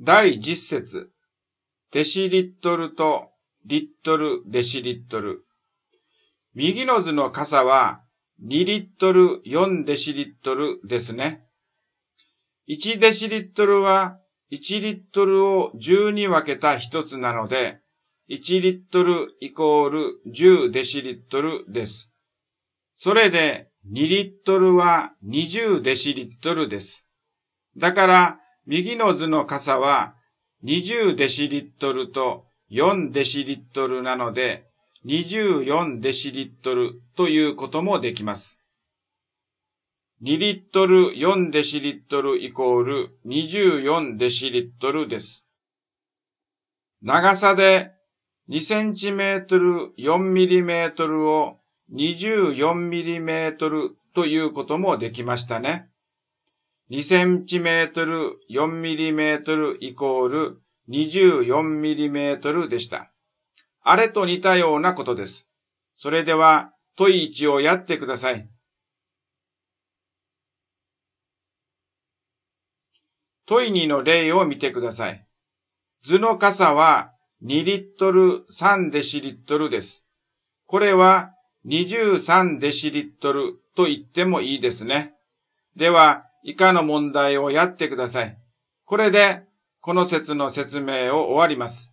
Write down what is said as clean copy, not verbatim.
第10節。デシリットルとリットル、デシリットル。右の図の傘は2リットル、4デシリットルですね。1デシリットルは1リットルを10に分けた一つなので、1リットルイコール10デシリットルです。それで2リットルは20デシリットルです。だから右の図の傘は20デシリットルと4デシリットルなので、24デシリットルということもできます。2リットル4デシリットルイコール24デシリットルです。長さで2センチメートル4ミリメートルを24ミリメートルということもできましたね。2センチメートル4ミリメートルイコール24ミリメートルでした。あれと似たようなことです。それでは問い1をやってください。問い2の例を見てください。図の傘は2リットル3デシリットルです。これは23デシリットルと言ってもいいですね。では、以下の問題をやってください。これで、この説の説明を終わります。